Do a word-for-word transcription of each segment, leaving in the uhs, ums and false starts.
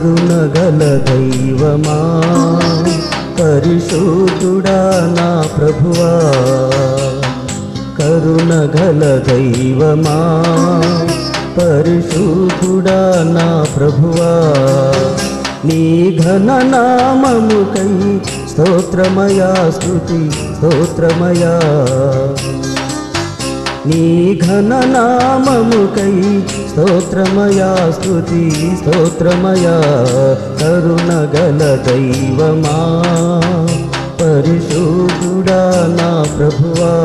కరుణగల దైవమా పరిశుద్ధుడా నా ప్రభువా, కరుణగల దైవమా పరిశుద్ధుడా నా ప్రభువా, నీ ఘన నామముకై స్తోత్రమయా స్తుతి స్తోత్రమయా, నీ ఘన నామముకై స్తోత్రమయా స్తుతి స్తోత్రమయా, కరుణగల దైవమా పరిశుద్ధుడా నా ప్రభువా.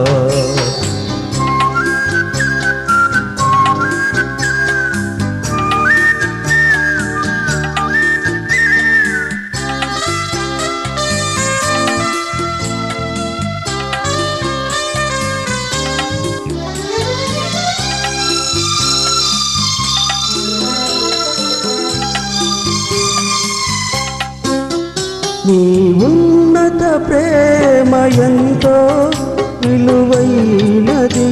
నీ ఉన్నత ప్రేమ ఎంతో విలువైనది,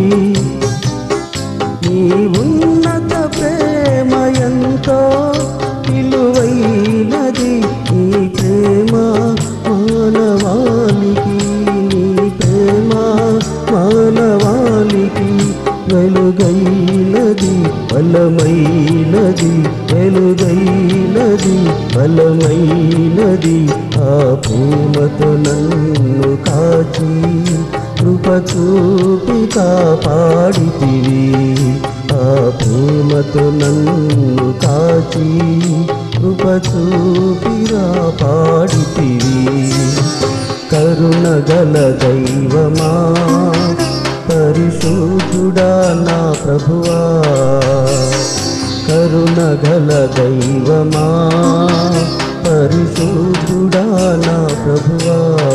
నీ ఉన్నత ప్రేమ ఎంతో విలువైనది, నీ ప్రేమ మానవానికి, నీ ప్రేమ మానవానికి వెలుగైనది బలమైనది, వెలుగైనది బలమైనది, ఆ ప్రేమతో నన్ను కాచి కృప చూపి కాపాడితివి, ఆ ప్రేమతో నన్ను కాచి కృప చూపి కాపాడితివి, కరుణగల దైవమా పరిశుద్ధుడా నా ప్రభువా, కరుణగల దైవమా పరిశుద్ధుడా నా ప్రభువా.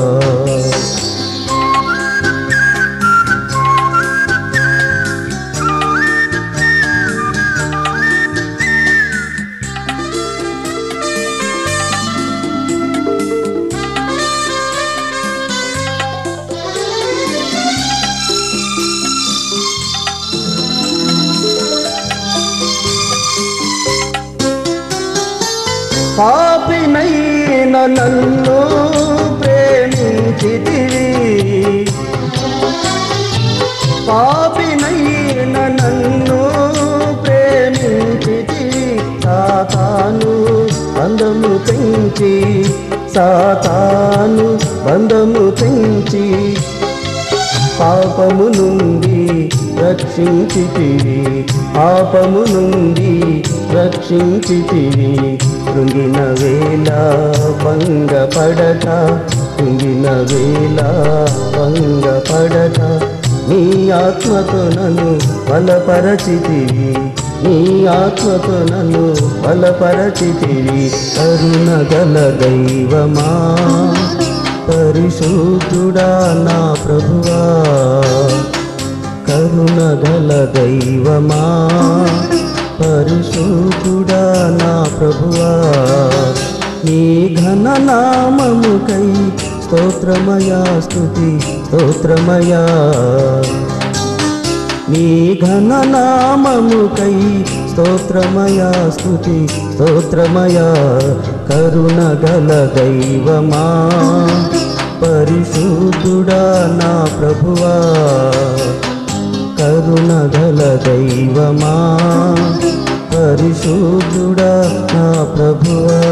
పాపినైన నన్ను ప్రేమించితివి, పాపినైన నన్ను ప్రేమించితివి, సాతాను బంధము పెంచి, సాతాను బంధము పెంచి, పాపము నుండి రక్షించితివి, పాపము నుండి రక్షించితివి, కృంగిన వేళ భంగపడట, కృంగిన వేళ భంగపడట, నీ ఆత్మతో నన్ను బలపరచితివి, నీ ఆత్మతో నన్ను బలపరచితివి, కరుణగల దైవమా పరిశుద్ధుడా నా ప్రభువా, కరుణగల దైవమా పరిశుద్ధుడా నా ప్రభువా, నీ ఘన నామముకై స్తోత్రమయా స్తుతి స్తోత్రమయా, నీ ఘన నామముకై స్తోత్రమయా స్తుతి స్తోత్రమయా, కరుణగల దైవమా పరిశుద్ధుడా నా ప్రభువా, కరుణగల దైవమా పరిశుద్ధుడా నా ప్రభువా.